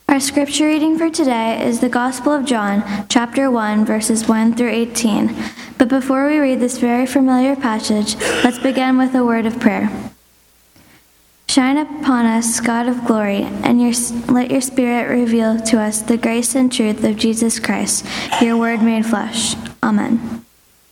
Our scripture reading for today is the Gospel of John, chapter 1, verses 1 through 18. But before we read this very familiar passage, let's begin with a word of prayer. Shine upon us, God of glory, and let your Spirit reveal to us the grace and truth of Jesus Christ, your word made flesh. Amen.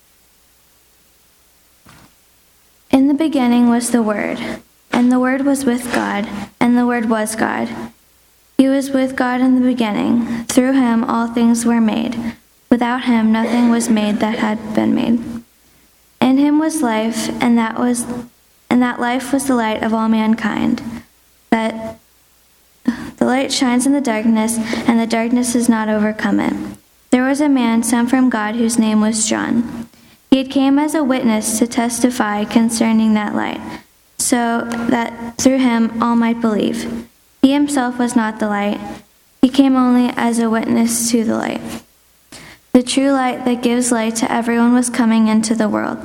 In the beginning was the Word, and the Word was with God, and the Word was God. He was with God in the beginning. Through him all things were made. Without him nothing was made that had been made. In him was life, and that life was the light of all mankind. That the light shines in the darkness, and the darkness has not overcome it. There was a man sent from God whose name was John. He had came as a witness to testify concerning that light, so that through him all might believe. He himself was not the light. He came only as a witness to the light. The true light that gives light to everyone was coming into the world.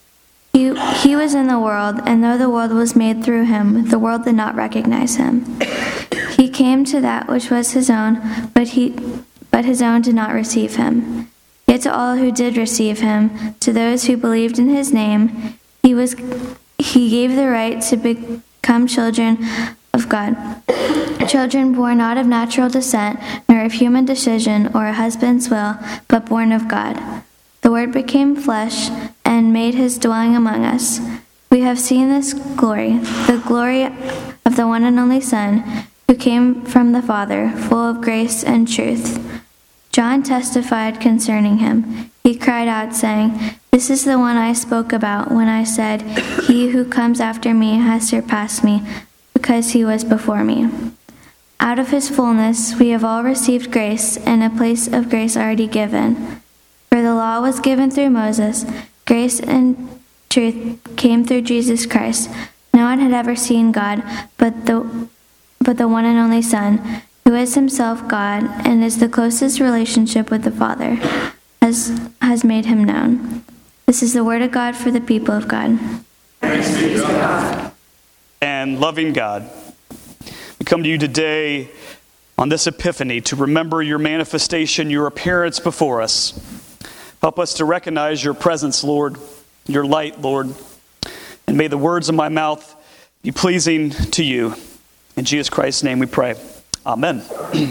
He was in the world, and though the world was made through him, the world did not recognize him. He came to that which was his own, but his own did not receive him. Yet to all who did receive him, to those who believed in his name, he gave the right to become children of God. Children born not of natural descent, nor of human decision or a husband's will, but born of God. The Word became flesh and made his dwelling among us. We have seen this glory, the glory of the one and only Son, who came from the Father, full of grace and truth. John testified concerning him. He cried out, saying, "This is the one I spoke about when I said, 'He who comes after me has surpassed me, because he was before me.'" Out of his fullness we have all received grace, and a place of grace already given. For the law was given through Moses, grace and truth came through Jesus Christ. No one had ever seen God, but the one and only Son, who is himself God and is the closest relationship with the Father, has made him known. This is the word of God for the people of God. Thanks be to God. And loving God, we come to you today on this Epiphany to remember your manifestation, your appearance before us. Help us to recognize your presence, Lord, your light, Lord. And may the words of my mouth be pleasing to you. In Jesus Christ's name we pray. Amen.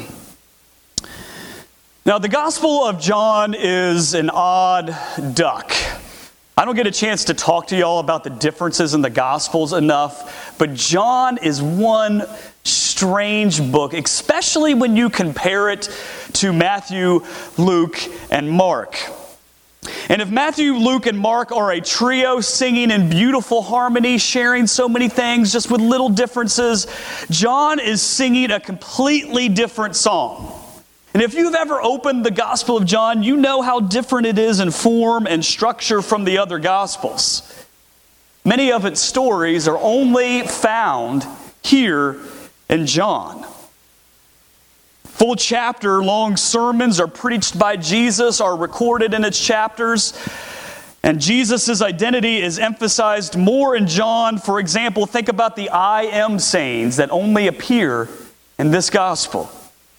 Now, the Gospel of John is an odd duck. I don't get a chance to talk to y'all about the differences in the Gospels enough, but John is one strange book, especially when you compare it to Matthew, Luke, and Mark. And if Matthew, Luke, and Mark are a trio singing in beautiful harmony, sharing so many things just with little differences, John is singing a completely different song. And if you've ever opened the Gospel of John, you know how different it is in form and structure from the other Gospels. Many of its stories are only found here in John. Full chapter-long sermons are preached by Jesus, are recorded in its chapters, and Jesus' identity is emphasized more in John. For example, think about the I am sayings that only appear in this Gospel.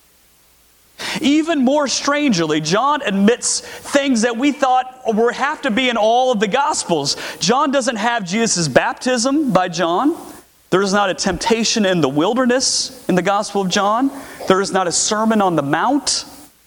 Even more strangely, John admits things that we thought would have to be in all of the Gospels. John doesn't have Jesus' baptism by John. There is not a temptation in the wilderness in the Gospel of John. There is not a Sermon on the Mount.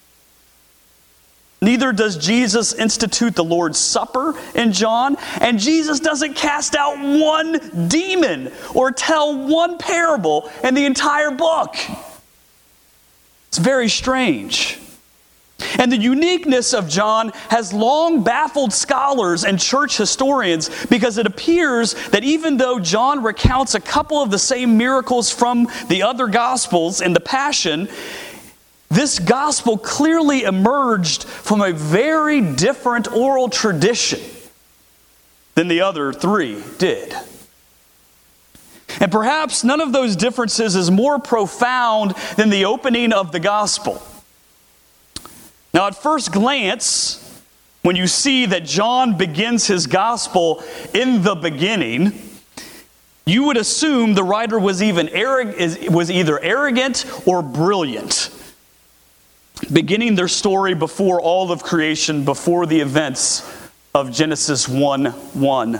Neither does Jesus institute the Lord's Supper in John. And Jesus doesn't cast out one demon or tell one parable in the entire book. It's very strange. And the uniqueness of John has long baffled scholars and church historians because it appears that even though John recounts a couple of the same miracles from the other Gospels in the Passion, this Gospel clearly emerged from a very different oral tradition than the other three did. And perhaps none of those differences is more profound than the opening of the Gospel. Now, at first glance, when you see that John begins his Gospel in the beginning, you would assume the writer was either arrogant or brilliant, beginning their story before all of creation, before the events of Genesis 1:1.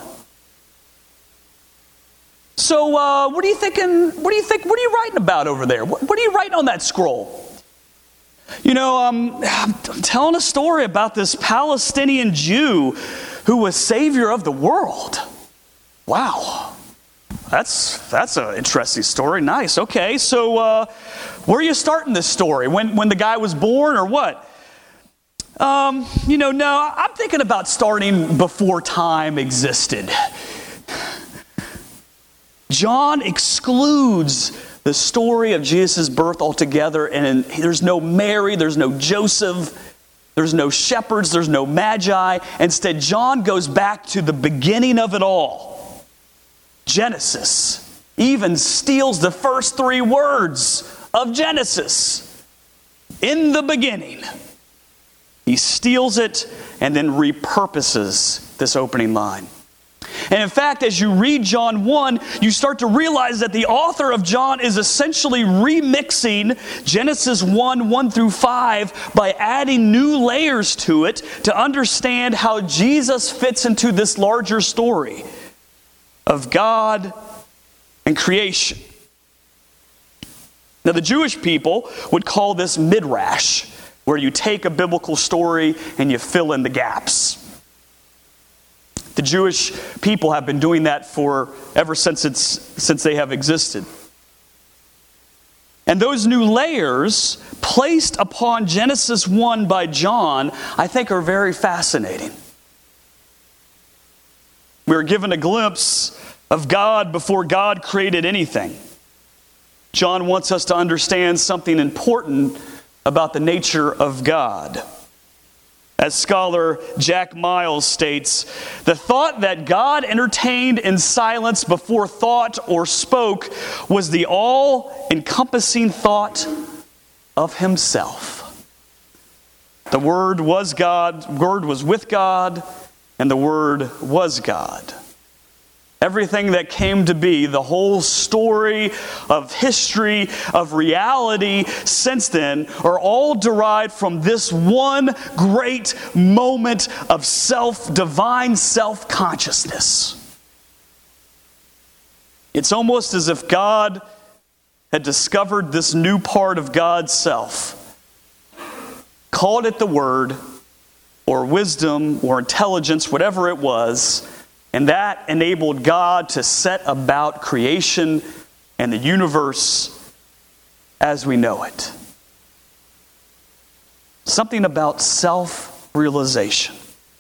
So, what are you thinking? What are you writing about over there? What are you writing on that scroll? You know, I'm telling a story about this Palestinian Jew who was savior of the world. Wow. That's an interesting story. Nice. Okay, so where are you starting this story? When the guy was born or what? No, I'm thinking about starting before time existed. John excludes the story of Jesus' birth altogether, and there's no Mary, there's no Joseph, there's no shepherds, there's no magi. Instead, John goes back to the beginning of it all. Genesis. Even steals the first 3 words of Genesis. In the beginning. He steals it and then repurposes this opening line. And in fact, as you read John 1, you start to realize that the author of John is essentially remixing Genesis 1 through 5 by adding new layers to it to understand how Jesus fits into this larger story of God and creation. Now, the Jewish people would call this midrash, where you take a biblical story and you fill in the gaps. The Jewish people have been doing that ever since they have existed. And those new layers placed upon Genesis 1 by John, I think, are very fascinating. We're given a glimpse of God before God created anything. John wants us to understand something important about the nature of God. As scholar Jack Miles states, the thought that God entertained in silence before thought or spoke was the all-encompassing thought of himself. The Word was God, the Word was with God, and the Word was God. Everything that came to be, the whole story of history, of reality since then, are all derived from this one great moment of divine self-consciousness. It's almost as if God had discovered this new part of God's self, called it the Word, or wisdom, or intelligence, whatever it was, and that enabled God to set about creation and the universe as we know it. Something about self-realization.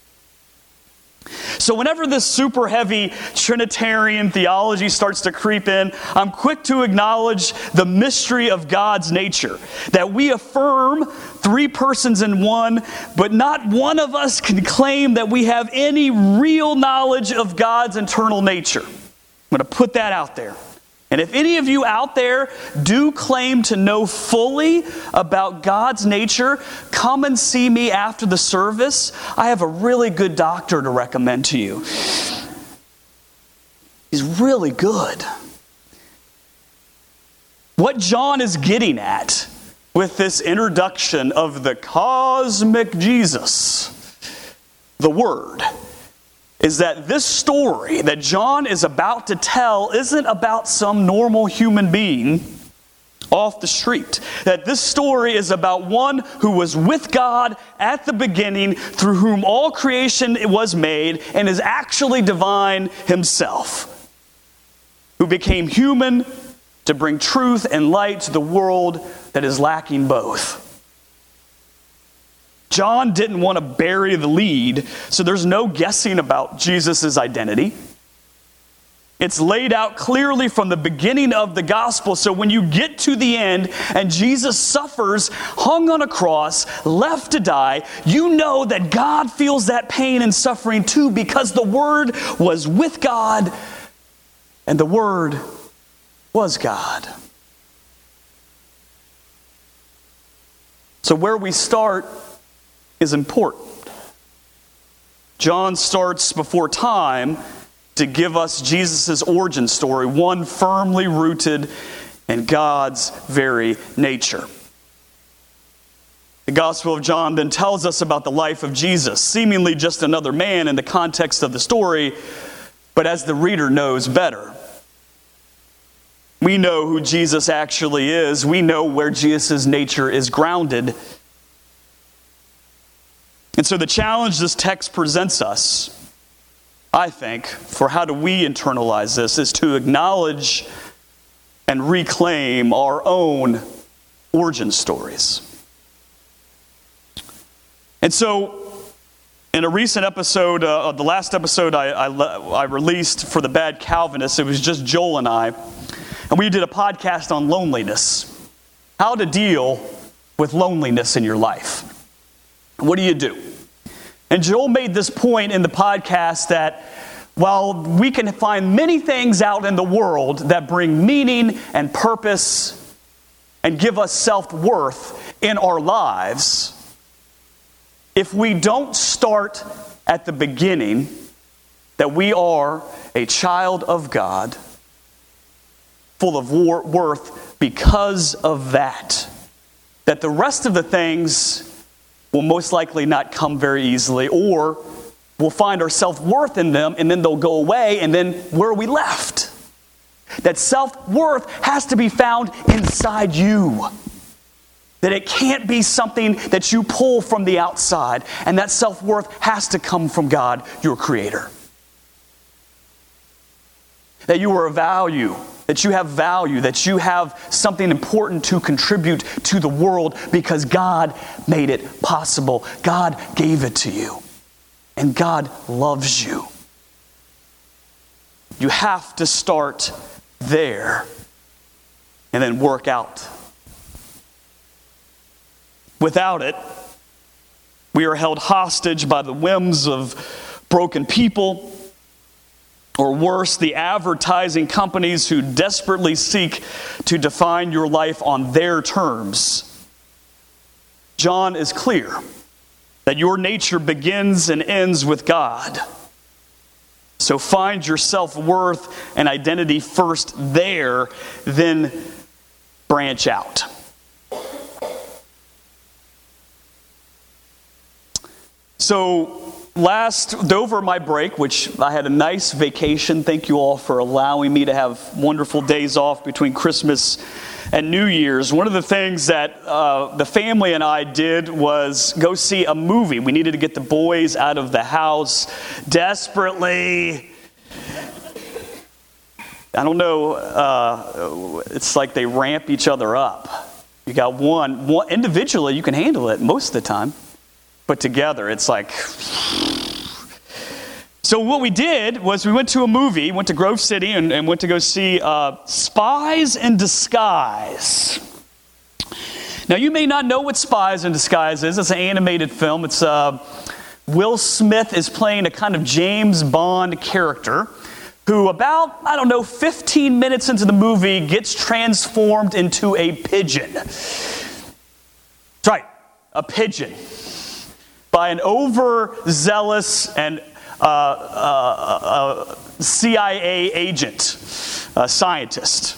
So whenever this super heavy Trinitarian theology starts to creep in, I'm quick to acknowledge the mystery of God's nature. That we affirm 3 persons in one, but not one of us can claim that we have any real knowledge of God's internal nature. I'm going to put that out there. And if any of you out there do claim to know fully about God's nature, come and see me after the service. I have a really good doctor to recommend to you. He's really good. What John is getting at with this introduction of the cosmic Jesus, the Word, is that this story that John is about to tell isn't about some normal human being off the street. That this story is about one who was with God at the beginning, through whom all creation was made, and is actually divine himself, who became human to bring truth and light to the world that is lacking both. John didn't want to bury the lead, so there's no guessing about Jesus' identity. It's laid out clearly from the beginning of the gospel, so when you get to the end and Jesus suffers, hung on a cross, left to die, you know that God feels that pain and suffering too, because the Word was with God and the Word was God. So where we start is important. John starts before time to give us Jesus' origin story, one firmly rooted in God's very nature. The Gospel of John then tells us about the life of Jesus, seemingly just another man in the context of the story, but as the reader knows better. We know who Jesus actually is. We know where Jesus' nature is grounded. And so the challenge this text presents us, I think, for how do we internalize this, is to acknowledge and reclaim our own origin stories. And so, in a recent episode, the last episode I released for the Bad Calvinists, it was just Joel and I, and we did a podcast on loneliness. How to deal with loneliness in your life. What do you do? And Joel made this point in the podcast that while we can find many things out in the world that bring meaning and purpose and give us self-worth in our lives, if we don't start at the beginning, that we are a child of God, full of worth because of that the rest of the things will most likely not come very easily, or we'll find our self-worth in them, and then they'll go away, and then where are we left? That self-worth has to be found inside you. That it can't be something that you pull from the outside, and that self-worth has to come from God, your Creator. That you are of value, that you have value, that you have something important to contribute to the world because God made it possible. God gave it to you, and God loves you. You have to start there and then work out. Without it, we are held hostage by the whims of broken people, or worse, the advertising companies who desperately seek to define your life on their terms. John is clear that your nature begins and ends with God. So find your self-worth and identity first there, then branch out. So over my break, which I had a nice vacation, thank you all for allowing me to have wonderful days off between Christmas and New Year's. One of the things that the family and I did was go see a movie. We needed to get the boys out of the house desperately. I don't know, it's like they ramp each other up. You got one individually, you can handle it most of the time. But together, it's like... So what we did was we went to a movie, went to Grove City, and went to go see Spies in Disguise. Now, you may not know what Spies in Disguise is. It's an animated film. It's Will Smith is playing a kind of James Bond character who about, 15 minutes into the movie gets transformed into a pigeon. That's right, a pigeon. By an overzealous and CIA agent, scientist.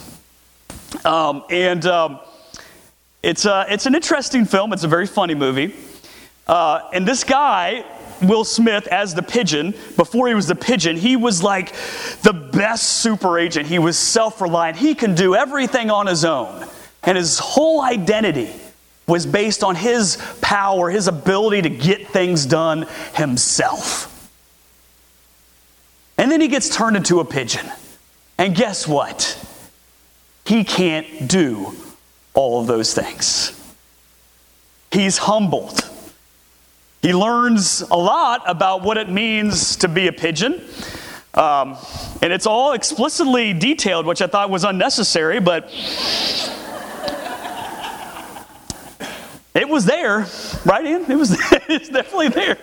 It's an interesting film. It's a very funny movie. And this guy, Will Smith, as the pigeon, before he was the pigeon, he was like the best super agent. He was self-reliant. He can do everything on his own. And his whole identity was based on his power, his ability to get things done himself. And then he gets turned into a pigeon. And guess what? He can't do all of those things. He's humbled. He learns a lot about what it means to be a pigeon. And it's all explicitly detailed, which I thought was unnecessary, but it was there, right, Ian? It's definitely there.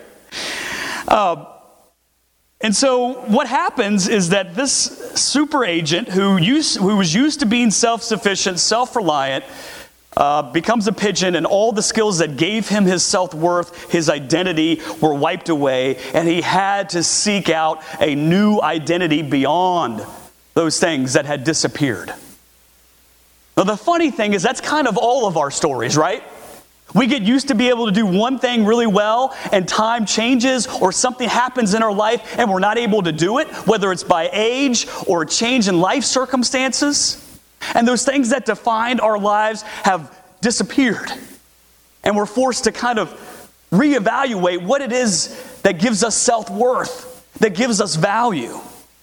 And so what happens is that this super agent who was used to being self-sufficient, self-reliant, becomes a pigeon, and all the skills that gave him his self-worth, his identity, were wiped away, and he had to seek out a new identity beyond those things that had disappeared. Now, the funny thing is that's kind of all of our stories, right? We get used to be able to do one thing really well, and time changes or something happens in our life and we're not able to do it, whether it's by age or a change in life circumstances. And those things that defined our lives have disappeared. And we're forced to kind of reevaluate what it is that gives us self-worth, that gives us value.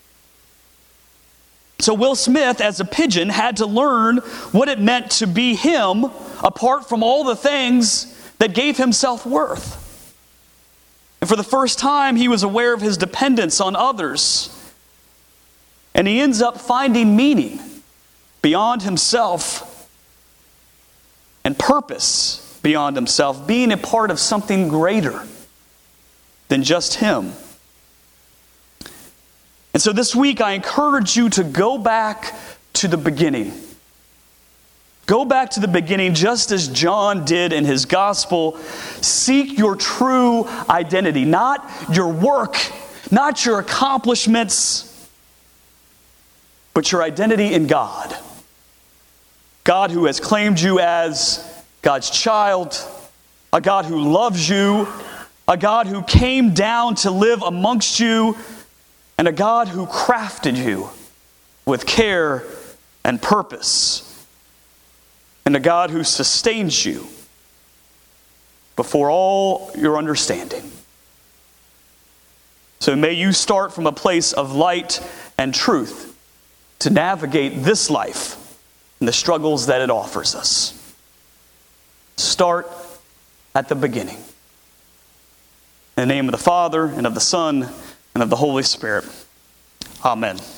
So Will Smith, as a pigeon, had to learn what it meant to be him apart from all the things that gave him self-worth. And for the first time, he was aware of his dependence on others. And he ends up finding meaning beyond himself and purpose beyond himself, being a part of something greater than just him. And so this week, I encourage you to go back to the beginning. Go back to the beginning, just as John did in his gospel. Seek your true identity, not your work, not your accomplishments, but your identity in God. God who has claimed you as God's child, a God who loves you, a God who came down to live amongst you, and a God who crafted you with care and purpose, and a God who sustains you before all your understanding. So may you start from a place of light and truth to navigate this life and the struggles that it offers us. Start at the beginning. In the name of the Father, and of the Son, and of the Holy Spirit. Amen.